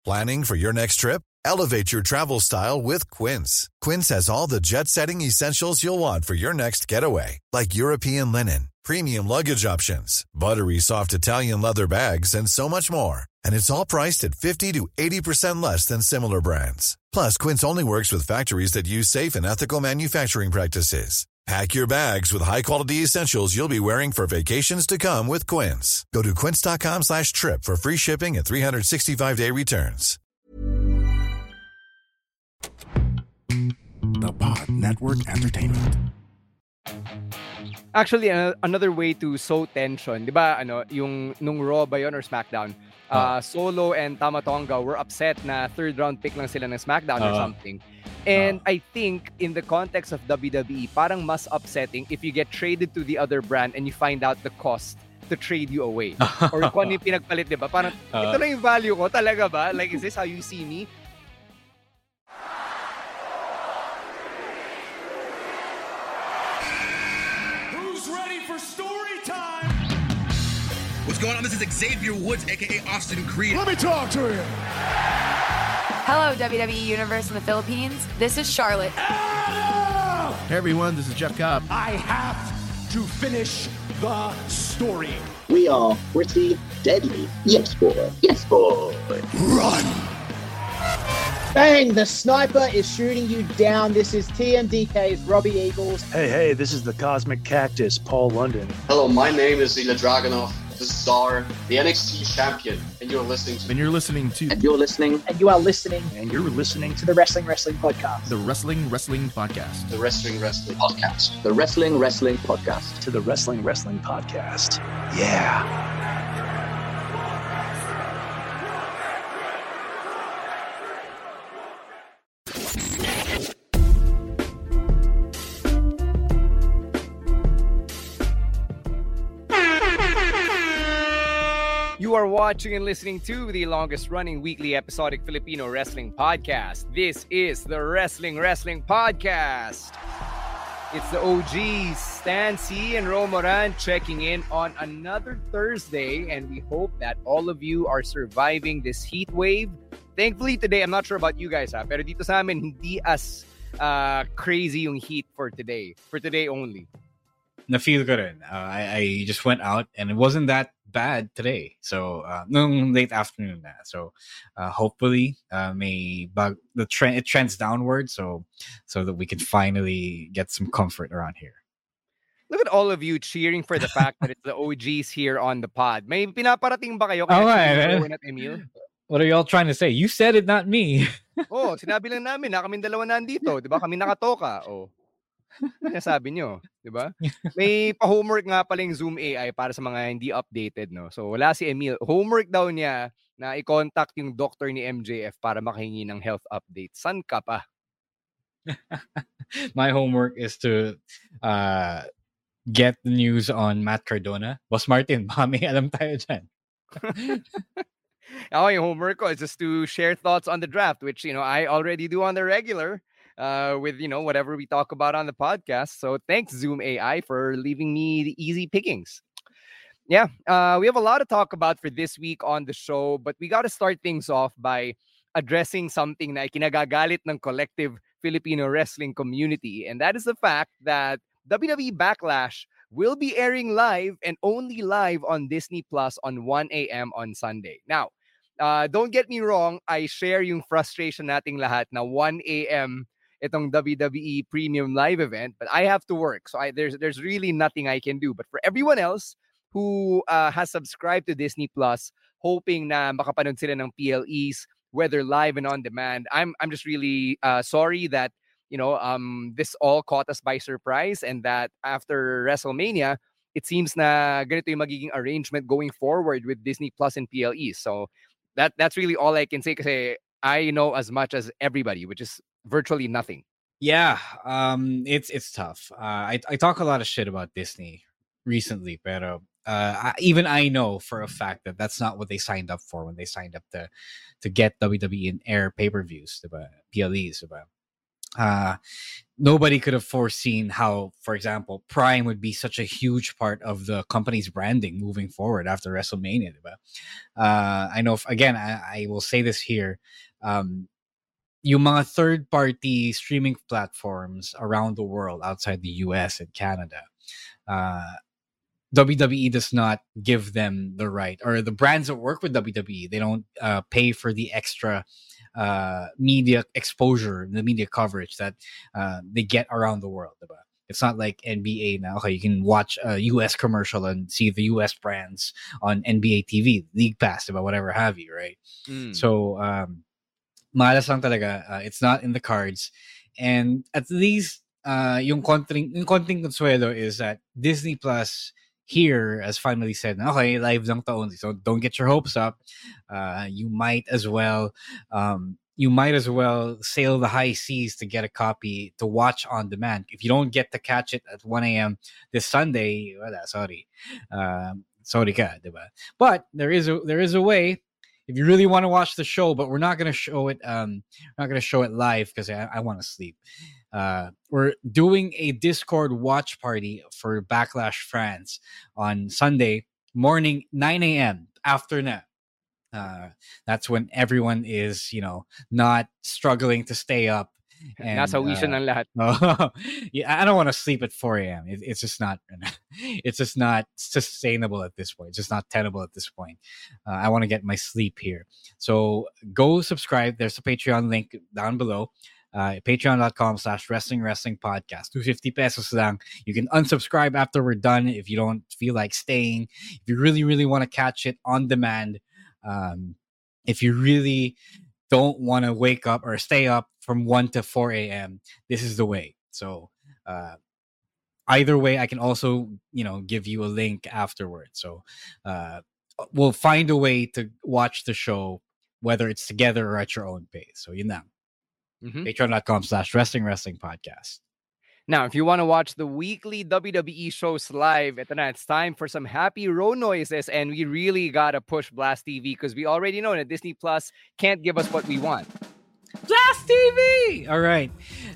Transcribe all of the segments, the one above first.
Planning for your next trip? Elevate your travel style with Quince. Quince has all the jet-setting essentials you'll want for your next getaway, like European linen, premium luggage options, buttery soft Italian leather bags, and so much more. And it's all priced at 50 to 80% less than similar brands. Plus, Quince only works with factories that use safe and ethical manufacturing practices. Pack your bags with high-quality essentials you'll be wearing for vacations to come with Quince. Go to quince.com/trip for free shipping and 365-day returns. The Pod Network Entertainment. Actually, another way to sow tension, di ba, yung nung Raw ba yun or SmackDown, Solo and Tama Tonga were upset na third round pick lang sila ng SmackDown or something. And I think in the context of WWE, parang mas upsetting if you get traded to the other brand and you find out the cost to trade you away. Or kung ano yung pinagpalit, di ba? Parang, ito lang yung value ko, talaga ba? Like, is this how you see me? What's going on? This is Xavier Woods, a.k.a. Austin Creed. Let me talk to him. Hello, WWE Universe in the Philippines. This is Charlotte. Adam! Hey, everyone. This is Jeff Cobb. I have to finish the story. We are pretty deadly. Yes, boy. Yes, boy. Run! Bang! The sniper is shooting you down. This is TMDK's Robbie Eagles. Hey, this is the Cosmic Cactus, Paul London. Hello, my name is Ilya Dragunov, the Czar, the NXT champion, and you're listening to... And you're listening to... And you're listening... And you are listening... And you're listening to the Wrestling Podcast. The Wrestling Podcast. The Wrestling Podcast. The Wrestling Podcast. To the Wrestling Podcast. Yeah. You are watching and listening to the longest-running weekly episodic Filipino wrestling podcast. This is the Wrestling Podcast. It's the OGs, Stan C and Romoran, checking in on another Thursday, and we hope that all of you are surviving this heat wave. Thankfully today, I'm not sure about you guys, pero dito sa amin, hindi as crazy yung heat for today only. Na-feel ko rin. I just went out and it wasn't that bad today. So, nung late afternoon na. So, hopefully, it trends downward so that we can finally get some comfort around here. Look at all of you cheering for the fact that it's the OGs here on the pod. May pinaparating ba kayo? Right. At Emil? What are y'all trying to say? You said it, not me. Sinabi lang namin na kaming dalawa nandito. Diba? Kami nakatoka. Sabi nyo, di ba? May pa-homework nga pala yung Zoom AI para sa mga hindi updated, no? So, wala si Emil. Homework daw niya na i-contact yung doctor ni MJF para makahingi ng health update. San ka pa? My homework is to get the news on Matt Cardona. Boss Martin, baka may alam tayo dyan. Ako, yung homework ko is just to share thoughts on the draft, which, I already do on the regular. With whatever we talk about on the podcast. So thanks Zoom AI for leaving me the easy pickings. Yeah, we have a lot to talk about for this week on the show, but we got to start things off by addressing something na kinagagalit ng collective Filipino wrestling community, and that is the fact that WWE Backlash will be airing live and only live on Disney Plus on 1 a.m. on Sunday. Now, don't get me wrong, I share yung frustration nating lahat na 1 a.m. itong WWE Premium Live event, but I have to work. So there's really nothing I can do. But for everyone else who has subscribed to Disney Plus, hoping na makapanood sila ng PLEs, whether live and on demand, I'm just really sorry that this all caught us by surprise, and that after WrestleMania, it seems na ganito yung magiging arrangement going forward with Disney Plus and PLEs. So that's really all I can say, kasi I know as much as everybody, which is virtually nothing. Yeah, it's tough. I talk a lot of shit about Disney recently, pero even I know for a fact that that's not what they signed up for when they signed up to get WWE in air pay-per-views, diba? PLEs, diba? nobody could have foreseen how, for example, Prime would be such a huge part of the company's branding moving forward after WrestleMania. Diba? I know, again, I will say this here. Yung mga third-party streaming platforms around the world outside the US and Canada, WWE does not give them the right, or the brands that work with WWE, they don't pay for the extra media exposure, the media coverage that they get around the world. Diba? It's not like NBA now. Okay, you can watch a US commercial and see the US brands on NBA TV, League Pass, diba? Whatever have you, right? So, malas lang talaga. It's not in the cards. And at least, yung konting consuelo is that Disney Plus here has finally said, okay, live lang to only. So don't get your hopes up. You might as well sail the high seas to get a copy to watch on demand. If you don't get to catch it at 1 a.m. this Sunday, wala, sorry. Sorry ka, diba? But there is a way. If you really want to watch the show, but we're not going to show it live because I want to sleep. We're doing a Discord watch party for Backlash France on Sunday morning, 9 a.m. after na. That's when everyone is, not struggling to stay up. And, nasa wisyo ng lahat. Yeah, I don't want to sleep at 4 a.m. It's just not sustainable at this point. It's just not tenable at this point. I want to get my sleep here. So go subscribe. There's a Patreon link down below. Patreon.com/wrestling podcast. 250 pesos lang. You can unsubscribe after we're done if you don't feel like staying. If you really, really want to catch it on demand, if you really don't want to wake up or stay up from 1 to 4 a.m., this is the way. So either way, I can also, give you a link afterwards. So we'll find a way to watch the show, whether it's together or at your own pace. So yun lang. Patreon.com/wrestling podcast. Now, if you want to watch the weekly WWE shows live, it's time for some happy row noises, and we really got to push Blast TV because we already know that Disney Plus can't give us what we want. Blast TV! All right.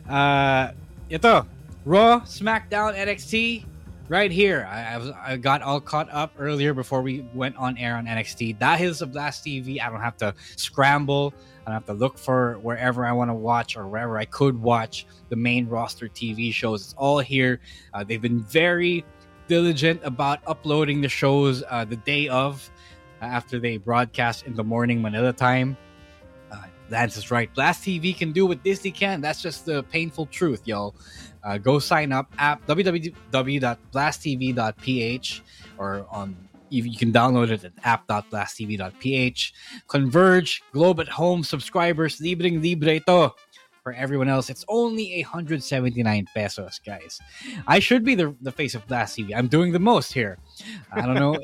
Ito, Raw, SmackDown, NXT, right here. I got all caught up earlier before we went on air on NXT. Dahil sa Blast TV, I don't have to scramble. I don't have to look for wherever I want to watch or wherever I could watch the main roster TV shows. It's all here. They've been very diligent about uploading the shows the day of, after they broadcast in the morning Manila time. Lance is right. Blast TV can do what Disney can. That's just the painful truth, y'all. Go sign up at www.blasttv.ph or you can download it at app.blasttv.ph. Converge, Globe at Home subscribers, libre ito. For everyone else, it's only 179 pesos, guys. I should be the face of Blast TV. I'm doing the most here. I don't know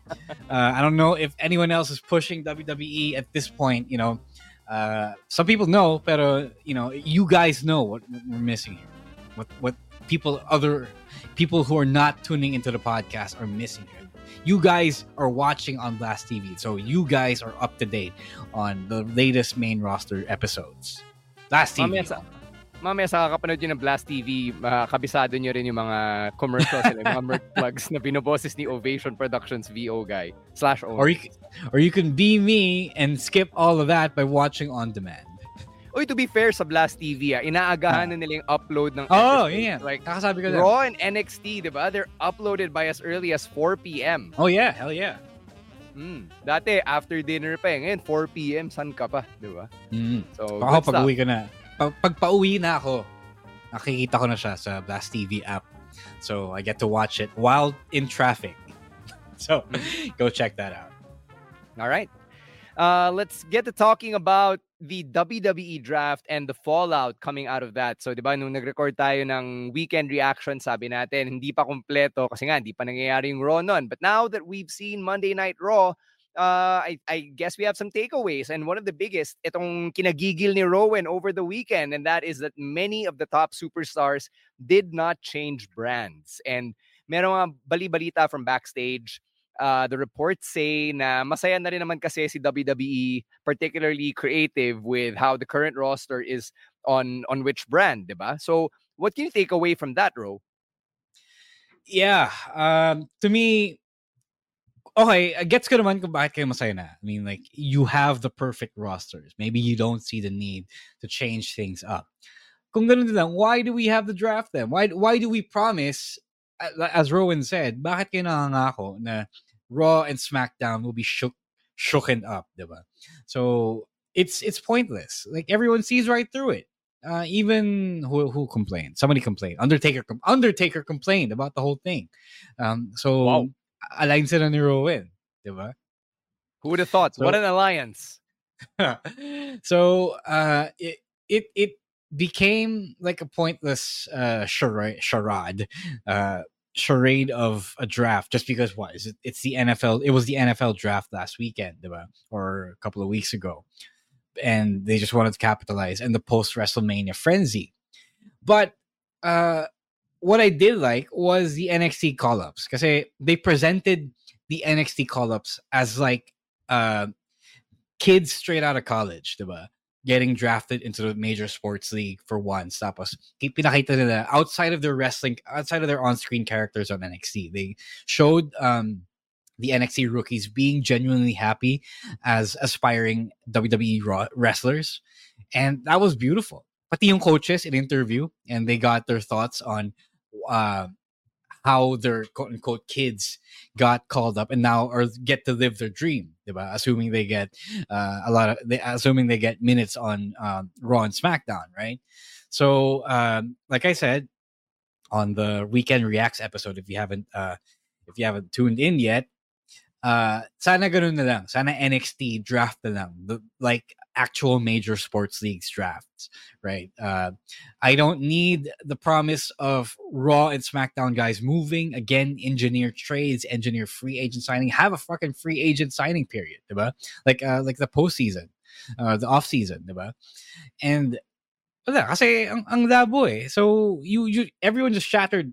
if anyone else is pushing WWE at this point. Some people know, pero you guys know what we're missing here. What other people who are not tuning into the podcast are missing here. You guys are watching on Blast TV, so you guys are up to date on the latest main roster episodes. Blast TV. Mamaya sa kakapanood nyo ng Blast TV, kabisado nyo rin yung mga commercials, mga merch plugs na binoboses ni Ovation Productions VO guy /O. Or you can be me and skip all of that by watching on demand. Oy, to be fair sa Blast TV, inaagahan na nila yung upload ng episodes. Yeah. Like, kakasabi ko Raw and NXT, diba? They're uploaded by as early as 4 p.m. Oh yeah, hell yeah. Dati, after dinner pa ngayon, 4 p.m. San ka pa, diba? So, ako pag-uwi ko na. Pag pauwi na ako, nakikita ko na siya sa Blast TV app. So, I get to watch it while in traffic. So, go check that out. All right. Let's get to talking about the WWE draft and the fallout coming out of that. So, di ba, nung nag-record tayo ng weekend reaction, sabi natin, hindi pa kompleto kasi nga, hindi pa nangyayari yung Raw nun. But now that we've seen Monday Night Raw, I guess we have some takeaways. And one of the biggest, itong kinagigil ni Rowan over the weekend, and that is that many of the top superstars did not change brands. And meron mga bali-balita from backstage. the reports say na masaya na rin naman kasi si WWE, particularly creative with how the current roster is on which brand, diba? So what can you take away from that, Ro? Yeah, to me, okay, gets ko naman kung bakit kayo masaya na. I mean, like, you have the perfect rosters. Maybe you don't see the need to change things up. Kung ganun din lang, why do we have the draft then? Why do we promise, as Rowan said, bakit kayo nangangako na Raw and SmackDown will be shooken up, diba? So it's pointless. Like, everyone sees right through it. Even who complained? Somebody complained. Undertaker complained about the whole thing. So wow. Align sila ni Rowan, diba? Who would have thought? So, what an alliance! So it became like a pointless charade of a draft just because what is it? It's the NFL. It was the NFL draft last weekend, diba? Or a couple of weeks ago, and they just wanted to capitalize and the post WrestleMania frenzy. But what I did like was the NXT call-ups because they presented the NXT call-ups as like kids straight out of college, diba? Getting drafted into the major sports league for once. Tapos, pinakita nila outside of their wrestling, outside of their on-screen characters on NXT. They showed the NXT rookies being genuinely happy as aspiring WWE wrestlers. And that was beautiful. Pati yung coaches in interview, and they got their thoughts on how their quote-unquote kids got called up and now or get to live their dream, diba? Assuming they get assuming they get minutes on Raw and SmackDown, right? So like I said on the Weekend Reacts episode, if you haven't tuned in yet, sana ganun na lang. Sana NXT draft na lang. Like actual major sports leagues drafts, right? I don't need the promise of Raw and SmackDown guys moving. Again, engineer trades, engineer free agent signing. Have a fucking free agent signing period, diba? Like the postseason, the off season, diba? And wala, kasi ang labo eh. So you everyone just shattered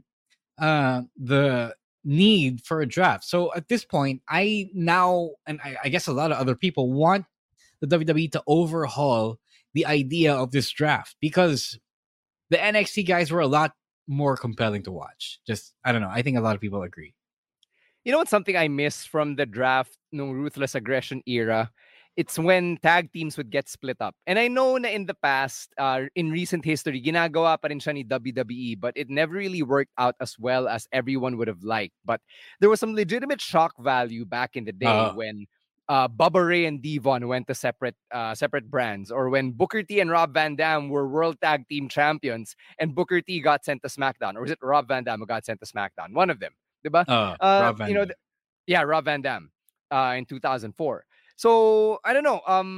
the need for a draft. So at this point, I guess a lot of other people want the WWE to overhaul the idea of this draft because the NXT guys were a lot more compelling to watch. Just, I don't know. I think a lot of people agree. You know what's something I miss from the draft no Ruthless Aggression era? It's when tag teams would get split up. And I know na in the past, in recent history, ginagawa pa rin siya ni WWE, but it never really worked out as well as everyone would have liked. But there was some legitimate shock value back in the day when Bubba Ray and Devon went to separate brands, or when Booker T and Rob Van Dam were World Tag Team Champions and Booker T got sent to SmackDown. Or was it Rob Van Dam who got sent to SmackDown? One of them. Diba? Rob Van Dam. Rob Van Dam in 2004. So, I don't know.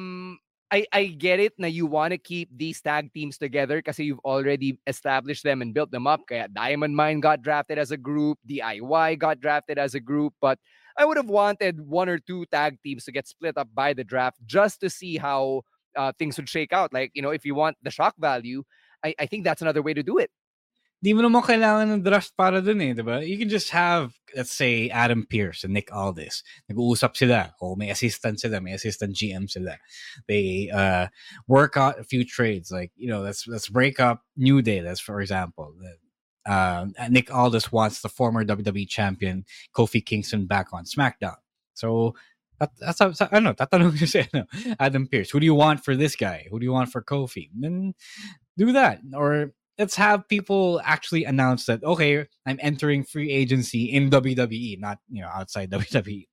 I get it na you want to keep these tag teams together kasi you've already established them and built them up. Kaya Diamond Mine got drafted as a group. DIY got drafted as a group. But I would have wanted one or two tag teams to get split up by the draft just to see how things would shake out. Like, if you want the shock value, I think that's another way to do it. Di mo naman kailangan ng draft para dun eh, diba? You can just have, let's say, Adam Pearce and Nick Aldis. Nag-uusap sila. O may assistant sila, may assistant GM sila. They work out a few trades. Like, let's break up New Day. That's, for example. Nick Aldis wants the former WWE champion Kofi Kingston back on SmackDown. So, that's tatanong ko si Adam Pearce. Who do you want for this guy? Who do you want for Kofi? Then do that. Or let's have people actually announce that, okay, I'm entering free agency in WWE, not, outside WWE.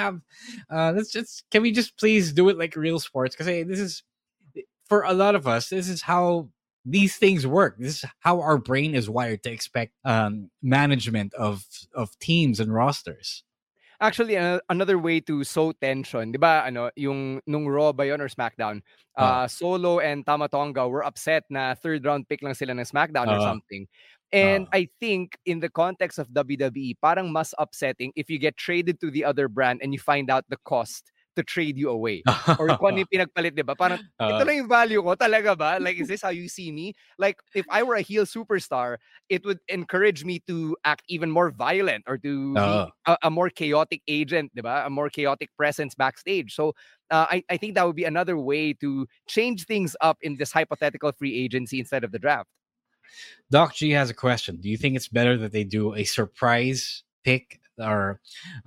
Can we just please do it like real sports? Because this is, for a lot of us, this is how these things work. This is how our brain is wired to expect management of teams and rosters. Actually, another way to sow tension, di ba, yung nung Raw ba yun or SmackDown, Solo and Tama Tonga were upset na third round pick lang sila ng SmackDown or something. And I think in the context of WWE, parang mas upsetting if you get traded to the other brand and you find out the cost to trade you away. Or kung ano yung pinagpalit, di ba? Parang, ito lang yung value ko. Talaga ba? Like, is this how you see me? Like, if I were a heel superstar, it would encourage me to act even more violent or to be a more chaotic agent, di ba? A more chaotic presence backstage. So, I think that would be another way to change things up in this hypothetical free agency instead of the draft. Doc G has a question. Do you think it's better that they do a surprise pick, or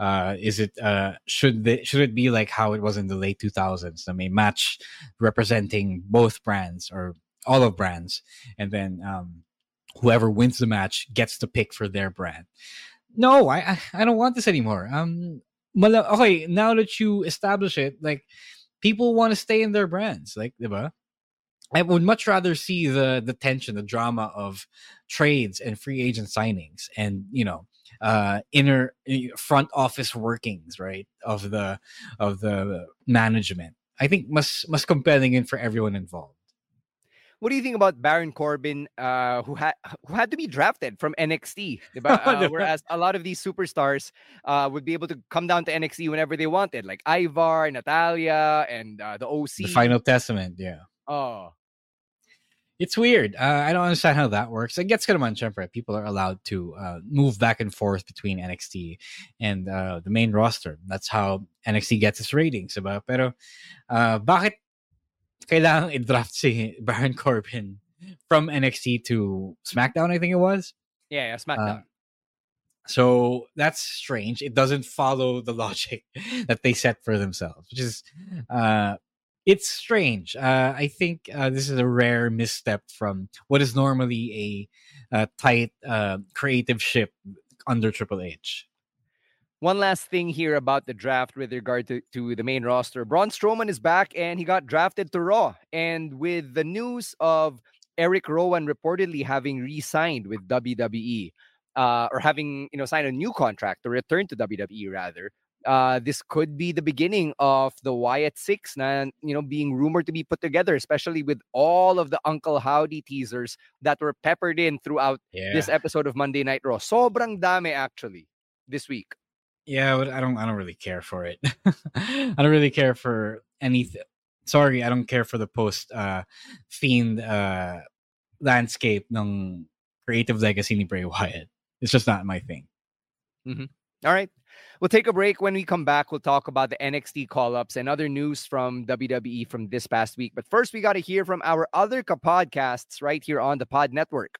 should it be like how it was in the late 2000s? I mean, match representing both brands or all of brands, and then whoever wins the match gets to pick for their brand. No, I don't want this anymore. Okay, now that you establish it, like, people want to stay in their brands, like, diba? I would much rather see the tension, the drama of trades and free agent signings, and inner front office workings, right, of the management. I think must compelling in for everyone involved. What do you think about Baron Corbin, who had to be drafted from NXT, diba? Whereas a lot of these superstars would be able to come down to NXT whenever they wanted, like Ivar, Natalia, and the OC. The Final Testament, yeah. Oh. It's weird. I don't understand how that works. I guess naman, syempre, people are allowed to move back and forth between NXT and the main roster. That's how NXT gets its ratings, diba? Pero bakit kailangang i-draft si Baron Corbin from NXT to SmackDown, I think it was? Yeah, SmackDown. So that's strange. It doesn't follow the logic that they set for themselves, which is it's strange. I think this is a rare misstep from what is normally a tight creative ship under Triple H. One last thing here about the draft with regard to the main roster. Braun Strowman is back and he got drafted to Raw. And with the news of Eric Rowan reportedly having re-signed with WWE, or having signed a new contract to return to WWE rather, this could be the beginning of the Wyatt Six na being rumored to be put together, especially with all of the Uncle Howdy teasers that were peppered in throughout this episode of Monday Night Raw. Sobrang dami actually this week. Yeah, but I don't really care for it. I don't really care for anything. Sorry, I don't care for the post Fiend landscape ng creative legacy ni Bray Wyatt. It's just not my thing. Mm-hmm. All right. We'll take a break. When we come back, we'll talk about the NXT call-ups and other news from WWE from this past week. But first, we got to hear from our other podcasts right here on the Pod Network.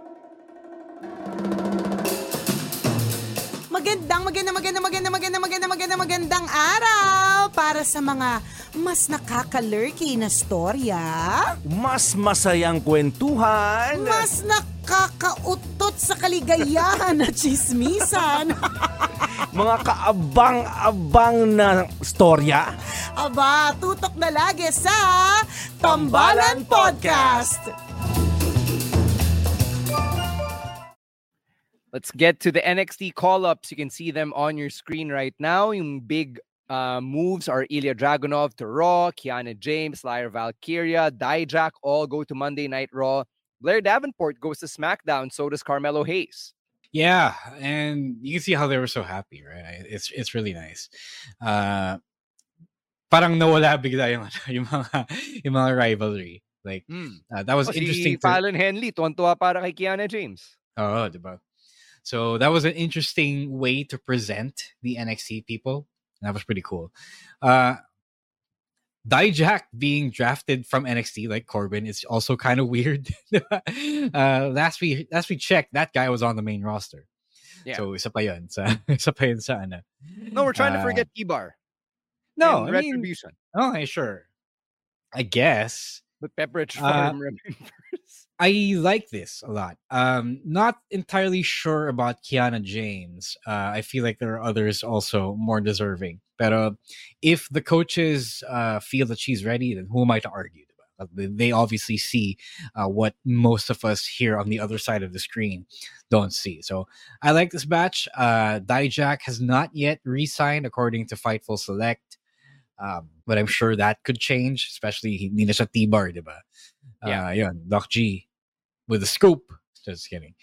Magandang araw para sa mga mas nakakalurky na storya, mas masayang kwentuhan, mas nakakautot sa kaligayahan na chismisan, mga kaabang-abang na storya. Aba, tutok na lagi sa Tambalan Podcast. Let's get to the NXT call-ups. You can see them on your screen right now. Yung big moves are Ilya Dragunov to Raw, Kiana James, Lyra Valkyria, Dijak all go to Monday Night Raw. Blair Davenport goes to SmackDown, so does Carmelo Hayes. Yeah, and you can see how they were so happy, right? It's really nice. Parang nawala bigla yung mga rivalry. Like that was interesting. Si Fallon Henley, tuwan-tuwa para kay Kiana James. Oh, diba? So that was an interesting way to present the NXT people. That was pretty cool. Dijak being drafted from NXT like Corbin is also kind of weird. Last we checked, that guy was on the main roster. Yeah. So isa pa yun sa ano. No, we're trying to forget T-Bar. No, Retribution. Okay, sure. I guess. But Pepperidge Farm remembers. I like this a lot. Not entirely sure about Kiana James. I feel like there are others also more deserving. But if the coaches feel that she's ready, then who am I to argue? They obviously see what most of us here on the other side of the screen don't see. So I like this batch. Dijak has not yet re-signed according to Fightful Select. But I'm sure that could change, especially hindi na siya T-Bar, diba? Yun, Doc G with the scoop. Just kidding.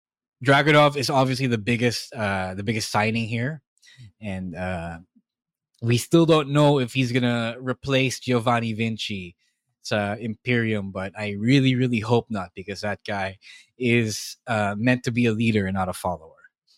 Dragunov is obviously the biggest signing here, and we still don't know if he's gonna replace Giovanni Vinci sa Imperium, but I really, really hope not, because that guy is meant to be a leader and not a follower.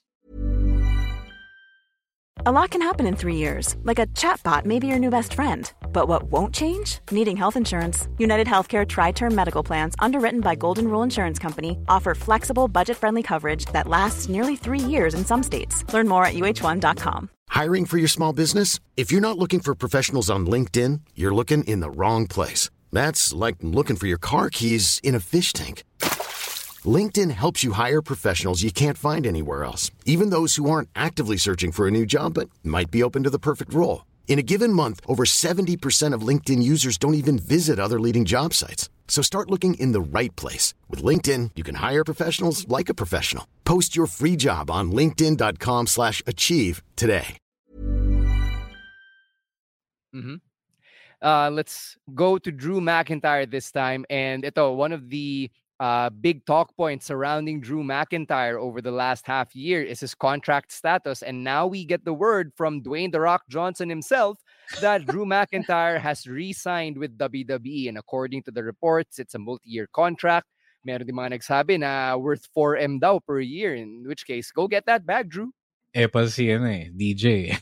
A lot can happen in 3 years, like a chatbot may be your new best friend. But what won't change? Needing health insurance. United Healthcare Tri-Term Medical Plans, underwritten by Golden Rule Insurance Company, offer flexible, budget-friendly coverage that lasts nearly 3 years in some states. Learn more at uh1.com. Hiring for your small business? If you're not looking for professionals on LinkedIn, you're looking in the wrong place. That's like looking for your car keys in a fish tank. LinkedIn helps you hire professionals you can't find anywhere else, even those who aren't actively searching for a new job but might be open to the perfect role. In a given month, over 70% of LinkedIn users don't even visit other leading job sites. So start looking in the right place. With LinkedIn, you can hire professionals like a professional. Post your free job on linkedin.com/achieve today. Let's go to Drew McIntyre this time. And ito, one of the big talk points surrounding Drew McIntyre over the last half year is his contract status. And now we get the word from Dwayne "The Rock" Johnson himself that Drew McIntyre has re-signed with WWE. And according to the reports, it's a multi-year contract. Meron din mga nagsabi na worth 4M daw per year. In which case, go get that bag, Drew. DJ.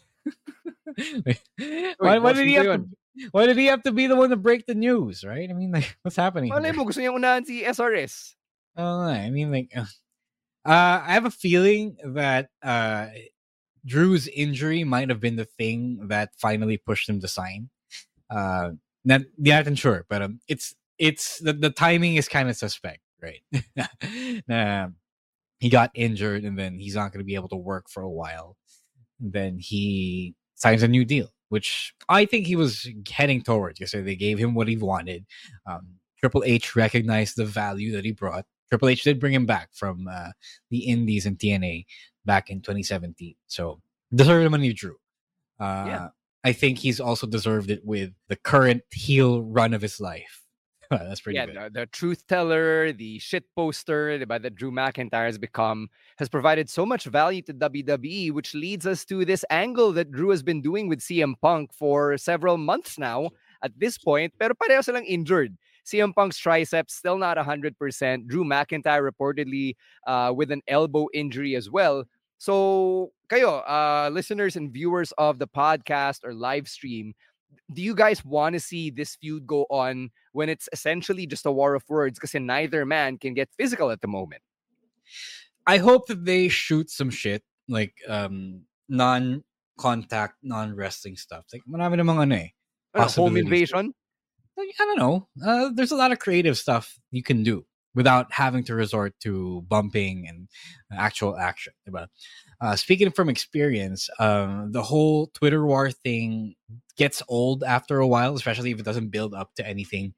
Why did he have to be the one to break the news, right? I mean, like, what's happening? Malay mo, gusto niya unahan si SRS. I mean, like, I have a feeling that Drew's injury might have been the thing that finally pushed him to sign. Not sure, but it's the timing is kind of suspect, right? He got injured, and then he's not going to be able to work for a while. And then he signs a new deal, which I think he was heading towards. So they gave him what he wanted. Triple H recognized the value that he brought. Triple H did bring him back from the Indies and TNA back in 2017. So deserved the money, Drew. I think he's also deserved it with the current heel run of his life. That's pretty good. The truth teller, the shit poster that Drew McIntyre has provided so much value to WWE, which leads us to this angle that Drew has been doing with CM Punk for several months now at this point, pero pareho silang injured. CM Punk's triceps still not 100%. Drew McIntyre reportedly with an elbow injury as well. So, kayo, listeners and viewers of the podcast or live stream, do you guys want to see this feud go on when it's essentially just a war of words because neither man can get physical at the moment? I hope that they shoot some shit like non-contact, non-wrestling stuff. Like marami namang home invasion? Like, I don't know. There's a lot of creative stuff you can do without having to resort to bumping and actual action. Diba? Speaking from experience, the whole Twitter war thing gets old after a while, especially if it doesn't build up to anything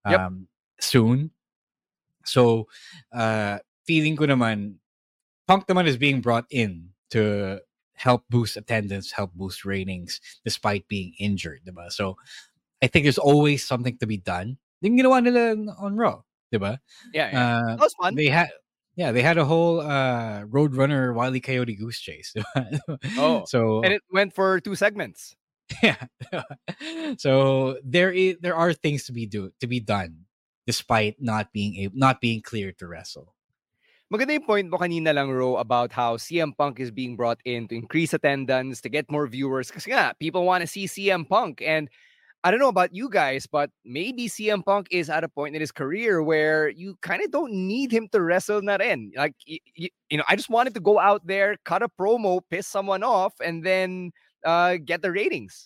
soon. So, feeling ko naman, Punk naman is being brought in to help boost attendance, help boost ratings, despite being injured. Diba? So, I think there's always something to be done. Yung ginawa nila on Raw. Diba? Yeah. That was fun. They had a whole Roadrunner Wile E. Coyote goose chase. So and it went for 2 segments. Yeah. So there are things to be done despite not being cleared to wrestle. Maganda yung point mo kanina lang, Ro, about how CM Punk is being brought in to increase attendance, to get more viewers. Kasi nga, people want to see CM Punk. And I don't know about you guys, but maybe CM Punk is at a point in his career where you kind of don't need him to wrestle na rin. Like, I just wanted to go out there, cut a promo, piss someone off, and then get the ratings.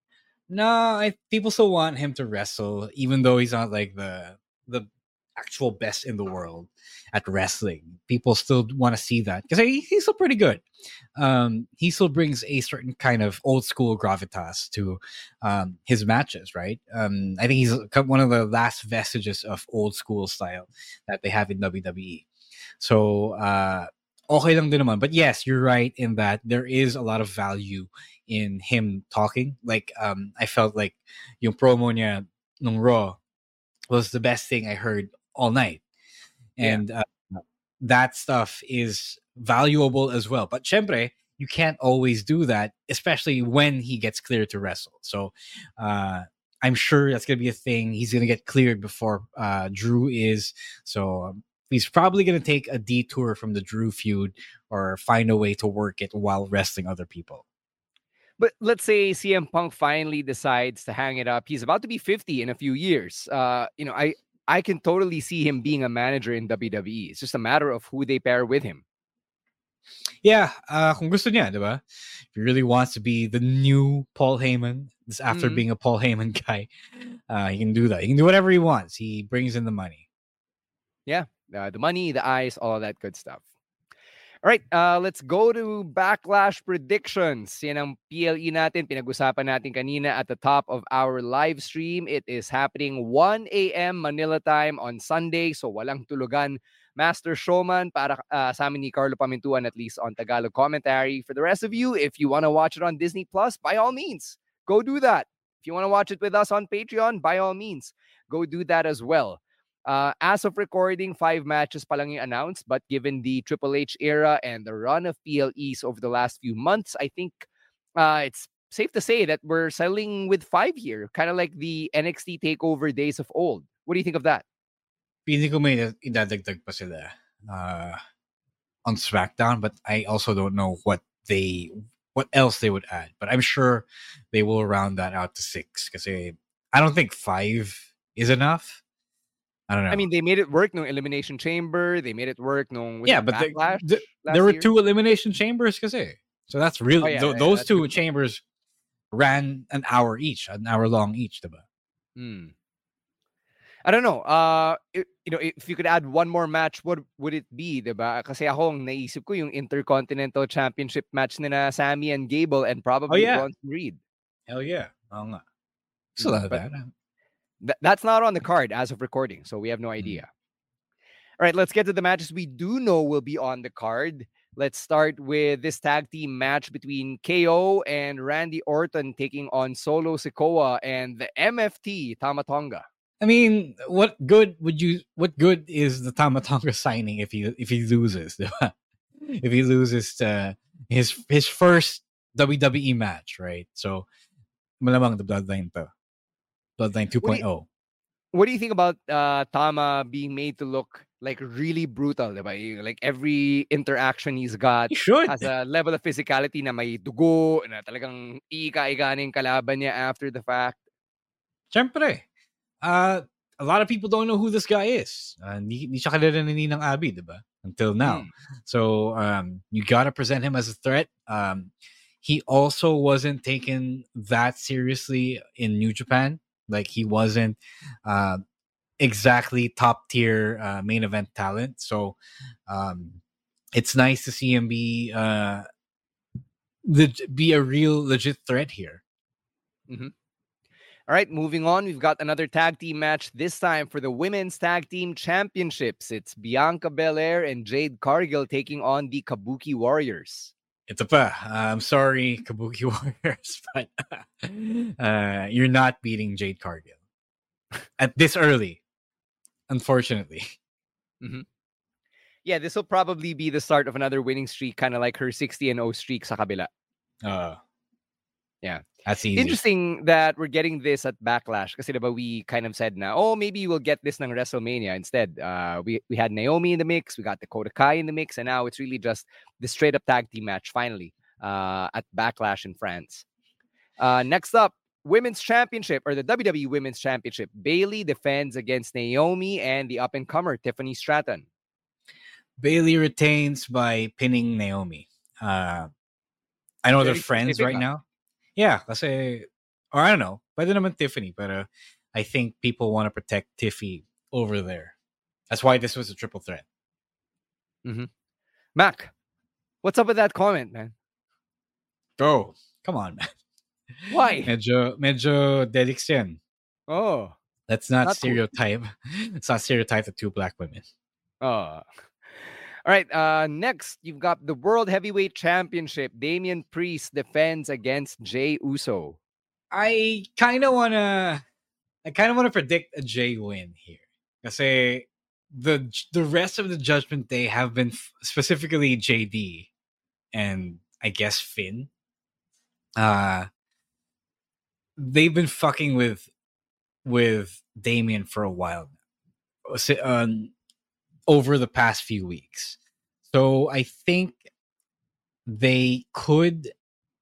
No, people still want him to wrestle, even though he's not like the actual best in the world at wrestling. People still want to see that because he's still pretty good. He still brings a certain kind of old school gravitas to his matches, right? I think he's one of the last vestiges of old school style that they have in WWE. So okay lang din naman. But yes, you're right in that there is a lot of value in him talking. Like I felt like yung promo niya nung Raw was the best thing I heard all night. And that stuff is valuable as well. But syempre, you can't always do that, especially when he gets cleared to wrestle. So I'm sure that's going to be a thing. He's going to get cleared before Drew is. So he's probably going to take a detour from the Drew feud or find a way to work it while wrestling other people. But let's say CM Punk finally decides to hang it up. He's about to be 50 in a few years. I can totally see him being a manager in WWE. It's just a matter of who they pair with him. Yeah, kung gusto niya, diba? If he really wants to be the new Paul Heyman, after being a Paul Heyman guy, he can do that. He can do whatever he wants. He brings in the money. Yeah, the money, the eyes, all of that good stuff. All right, let's go to Backlash predictions. Yan ang PLE natin. Pinag-usapan natin kanina at the top of our live stream. It is happening 1 a.m. Manila time on Sunday. So walang tulugan. Master Showman para sa amin ni Carlo Pamintuan, at least on Tagalog commentary. For the rest of you, if you want to watch it on Disney Plus, by all means, go do that. If you want to watch it with us on Patreon, by all means, go do that as well. As of recording, 5 matches pa lang yung announced, but given the Triple H era and the run of PLEs over the last few months, I think it's safe to say that we're settling with 5 here, kind of like the NXT TakeOver days of old. What do you think of that? Pili ko may idadagdag pa sila on SmackDown, but I also don't know what else they would add. But I'm sure they will round that out to 6 kasi I don't think 5 is enough. I don't know. I mean, they made it work no Elimination Chamber. They made it work no but Backlash. There were 2 Elimination Chambers kasi. So that's really those 2 chambers ran an hour long each, diba? I don't know. If you could add one more match, what would it be, diba? Kasi ako ang naisip ko yung Intercontinental Championship match nila Sammy and Gable and probably Bronson Reed. Hell yeah. Oo nga. So that's not on the card as of recording, so we have no idea. All right, let's get to the matches we do know will be on the card. Let's start with this tag team match between KO and Randy Orton taking on Solo Sikoa and the MFT Tama Tonga. I mean, what good is the Tama Tonga signing if he loses? If he loses his first WWE match, right? So malamang the Bloodline to. Bloodline 2.0. What do you think about Tama being made to look like really brutal? Diba? Like every interaction he's got has a level of physicality na may dugo, na talagang iika-ika na yung kalaban niya after the fact. Siyempre. A lot of people don't know who this guy is. Hindi siya kilala ni Ninang Abby, diba? Until now. So you gotta present him as a threat. He also wasn't taken that seriously in New Japan. Like he wasn't exactly top tier main event talent. So it's nice to see him be a real legit threat here. Mm-hmm. All right, moving on. We've got another tag team match, this time for the Women's Tag Team Championships. It's Bianca Belair and Jade Cargill taking on the Kabuki Warriors. Ito pa. I'm sorry, Kabuki Warriors, but you're not beating Jade Cargill at this early, unfortunately. Mm-hmm. Yeah, this will probably be the start of another winning streak, kind of like her 60-0 streak sa kabila. Yeah. That's easy. Interesting that we're getting this at Backlash kasi diba we kind of said na, maybe we'll get this ng WrestleMania. Instead, we had Naomi in the mix, we got Dakota Kai in the mix, and now it's really just the straight-up tag team match finally at Backlash in France. Next up, Women's Championship, or the WWE Women's Championship. Bayley defends against Naomi and the up-and-comer Tiffany Stratton. Bayley retains by pinning Naomi. I know they're friends right now. Yeah, kasi, or I don't know, pwede naman Tiffany, but I think people want to protect Tiffy over there. That's why this was a triple threat. Mm-hmm. Mac, what's up with that comment, man? Oh, come on, man. Why? Medyo delix yan. Oh. Let's not stereotype. Cool. Let's not stereotype the 2 black women. Oh. All right, next, you've got the World Heavyweight Championship. Damian Priest defends against Jey Uso. I kind of want to predict a Jey win here. Kasi the rest of the Judgment Day have been specifically JD and I guess Finn. They've been fucking with Damien for a while now, over the past few weeks. So I think they could,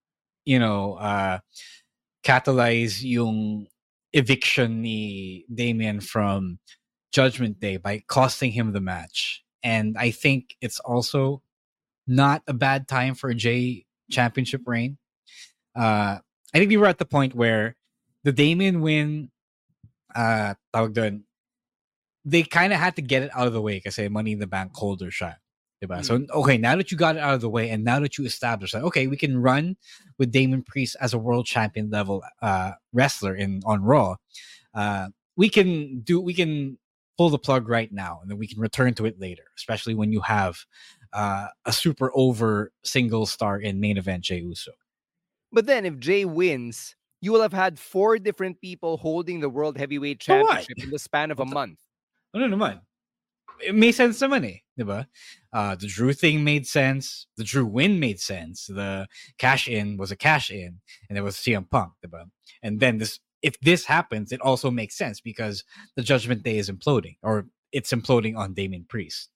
catalyze yung eviction ni Damien from Judgment Day by costing him the match. And I think it's also not a bad time for a Jay championship reign. I think we were at the point where the Damien win, tawag doon, they kind of had to get it out of the way kasi Money in the Bank holder siya. Diba? So, okay, now that you got it out of the way and now that you established that, okay, we can run with Damien Priest as a world champion level wrestler on Raw. We can pull the plug right now and then we can return to it later, especially when you have a super over single star in main event Jey Uso. But then if Jay wins, you will have had 4 different people holding the World Heavyweight Championship in the span of a month. Ano naman? It made sense naman eh, diba? The Drew thing made sense. The Drew win made sense. The cash in was a cash in, and it was CM Punk, diba? And then if this happens, it also makes sense because the Judgment Day is imploding, or it's imploding on Damien Priest.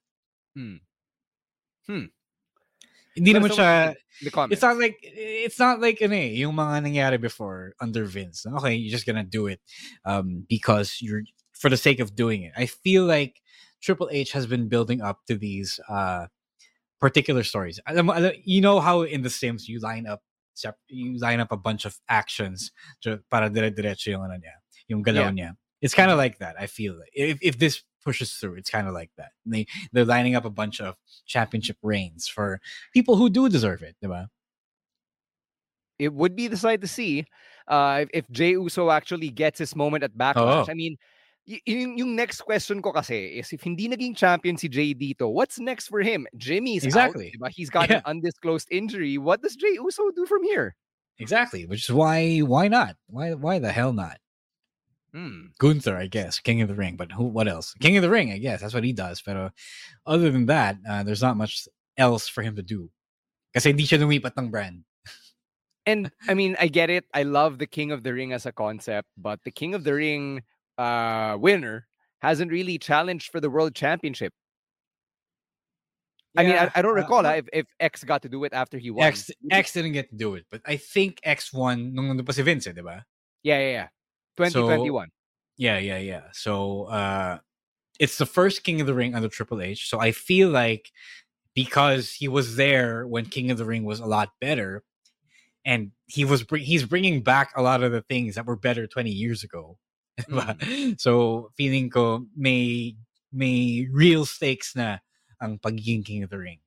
Hindi naman siya, it's not like yung mga nangyari before under Vince. Okay, you're just gonna do it because you're for the sake of doing it. I feel like Triple H has been building up to these particular stories. You know how in The Sims you line up a bunch of actions para dire-diretso yung ano niya, yung galaw niya. It's kind of like that. I feel like if this pushes through, it's kind of like that. They're lining up a bunch of championship reigns for people who do deserve it, diba? It would be the sight to see if Jey Uso actually gets his moment at Backlash. I mean, yung next question ko kasi is if hindi naging champion si Jey dito, what's next for him? Jimmy's exactly out, diba? He's got an undisclosed injury. What does Jey Uso do from here? Exactly, which is why not? Why the hell not? Gunther, I guess, King of the Ring, but what else? King of the Ring, I guess that's what he does. But other than that, there's not much else for him to do. Kasi hindi siya lumipat ng brand. And I mean, I get it. I love the King of the Ring as a concept, but the King of the Ring winner hasn't really challenged for the world championship. I mean, I don't recall if X got to do it after he won. X didn't get to do it, but I think X won nung nandun pa si Vince, diba? Yeah. 2021. So, yeah. So it's the first King of the Ring under Triple H. So I feel like because he was there when King of the Ring was a lot better, and he's bringing back a lot of the things that were better 20 years ago. So feeling ko may real stakes na ang pagiging King of the Ring.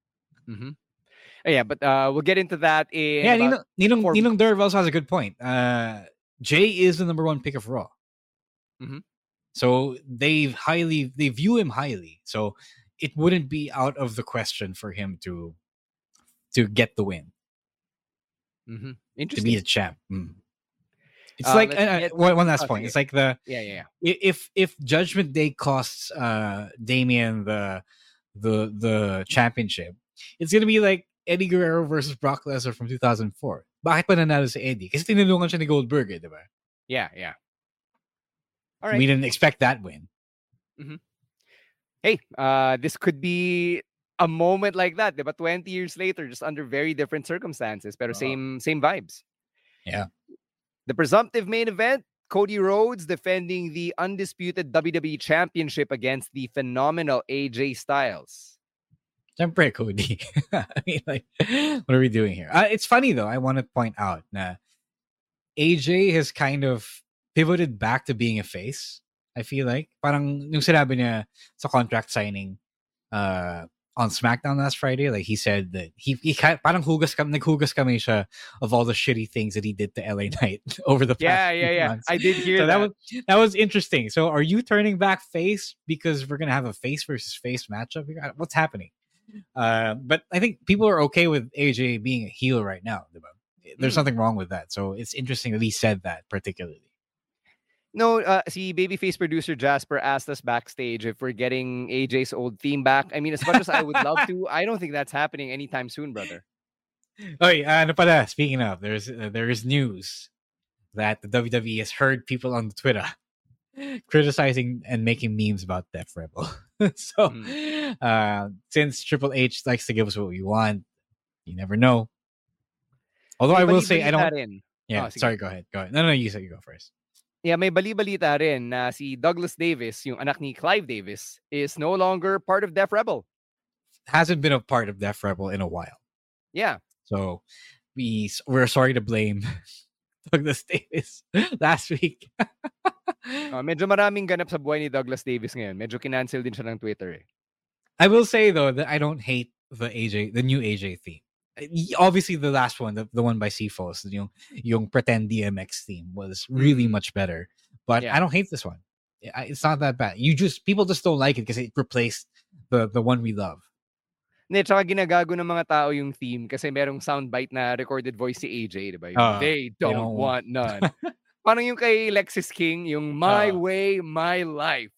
Yeah, but we'll get into that in Ninong Derv also has a good point. Jay is the number 1 pick of Raw. So they view him highly. So it wouldn't be out of the question for him to get the win. Interesting. To be a champ. It's like one last point. It's like if Judgment Day costs Damien the championship, it's gonna be like Eddie Guerrero versus Brock Lesnar from 2004. Bakit pa nanalo si Eddie? Kasi tinulungan siya ni Goldberg, diba? Yeah. All right. We didn't expect that win. Hey, this could be a moment like that, diba? 20 years later, just under very different circumstances, pero same vibes. Yeah. The presumptive main event, Cody Rhodes defending the undisputed WWE Championship against the phenomenal AJ Styles. Siyempre, Cody. I mean, like, what are we doing here? It's funny, though. I want to point out that AJ has kind of pivoted back to being a face, I feel like. Parang yung sinabi niya sa contract signing on SmackDown last Friday, like he said that he parang naghugas kami siya of all the shitty things that he did to LA Knight over the past few months. I did hear that. That was interesting. So are you turning back face because we're going to have a face versus face matchup here? What's happening? But I think people are okay with AJ being a heel right now. There's nothing wrong with that. So it's interesting that he said that particularly. No, see, babyface producer Jasper asked us backstage if we're getting AJ's old theme back. I mean, as much as I would love to, I don't think that's happening anytime soon, brother. Oh, ano pala, speaking of, there is news that the WWE has heard people on Twitter criticizing and making memes about Def Rebel. So, since Triple H likes to give us what we want, you never know. Although I will say, I don't... Rin. Yeah, sorry, go ahead. No, you go first. Yeah, may bali-balita rin na si Douglas Davis, yung anak ni Clive Davis, is no longer part of Def Rebel. Hasn't been a part of Def Rebel in a while. Yeah. So, we're sorry to blame Douglas Davis last week. Medyo maraming ganap sa buhay ni Douglas Davis ngayon. Medyo kinancel din siya ng Twitter eh. I will say though that I don't hate the new AJ theme. Obviously, the last one, the one by CFOS, yung Pretend DMX theme was really much better. But I don't hate this one. It's not that bad. People just don't like it because it replaced the one we love. Hindi, tsaka ginagago ng mga tao yung theme kasi merong soundbite na recorded voice si AJ, diba? They don't want none. Parang yung kay Lexis King, yung My Way, My Life.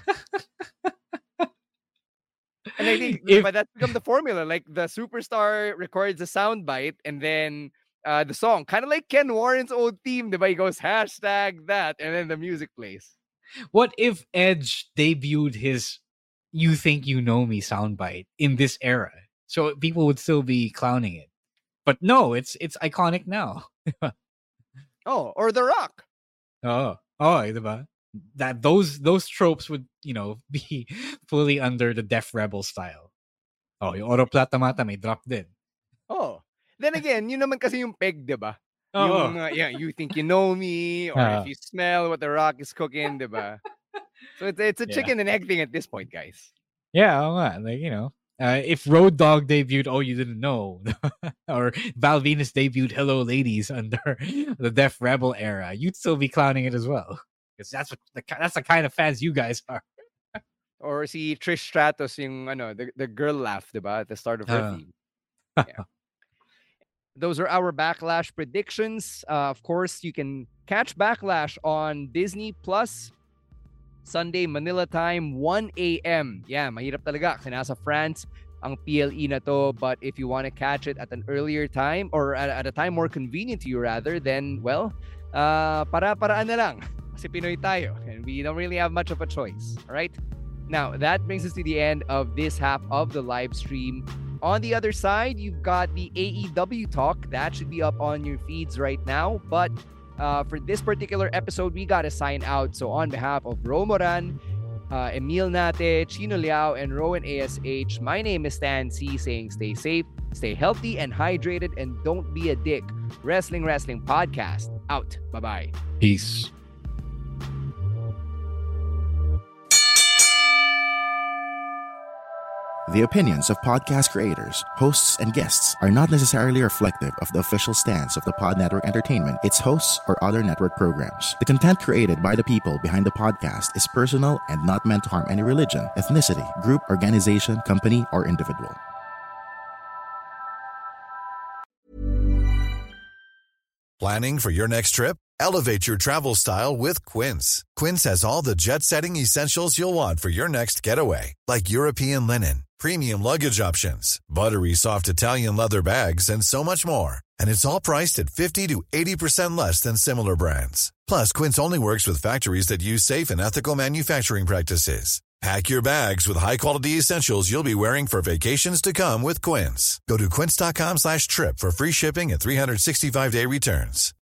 And I think but that's become the formula. Like the superstar records a soundbite and then the song, kind of like Ken Warren's old theme, diba? He goes #that and then the music plays. What if Edge debuted his "You Think You Know Me" soundbite in this era? So people would still be clowning it. But no, it's iconic now. Or The Rock. Diba? That those tropes would, be fully under the Def Rebel style. Yung Oro Plata Mata may drop din. Then again, yun naman kasi yung peg, diba? Yung, You Think You Know Me, or if you smell what The Rock is cooking, diba? So it's a chicken and egg thing at this point, guys. Yeah, if Road Dogg debuted "Oh You Didn't Know," or Val Venus debuted "Hello Ladies" under the Def Rebel era, you'd still be clowning it as well. Because that's the kind of fans you guys are. Or si Trish Stratus, yung the girl laugh, diba? At the start of her theme. Yeah. Those are our Backlash predictions. Of course, you can catch Backlash on Disney Plus Sunday Manila time, 1 a.m. Yeah, mahirap talaga kasi nasa France ang PLE na to. But if you want to catch it at an earlier time or at a time more convenient to you rather, then, well, para-paraan na lang. Kasi Pinoy tayo and we don't really have much of a choice. All right? Now, that brings us to the end of this half of the live stream. On the other side, you've got the AEW talk. That should be up on your feeds right now. But for this particular episode, we got to sign out. So on behalf of Ro Moran, Emil Nate, Chino Liao, and Rowan ASH, my name is Stan C, saying stay safe, stay healthy and hydrated, and don't be a dick. Wrestling Podcast out. Bye-bye. Peace. The opinions of podcast creators, hosts, and guests are not necessarily reflective of the official stance of the Pod Network Entertainment, its hosts, or other network programs. The content created by the people behind the podcast is personal and not meant to harm any religion, ethnicity, group, organization, company, or individual. Planning for your next trip? Elevate your travel style with Quince. Quince has all the jet-setting essentials you'll want for your next getaway, like European linen, premium luggage options, buttery soft Italian leather bags, and so much more. And it's all priced at 50 to 80% less than similar brands. Plus, Quince only works with factories that use safe and ethical manufacturing practices. Pack your bags with high-quality essentials you'll be wearing for vacations to come with Quince. Go to quince.com/trip for free shipping and 365-day returns.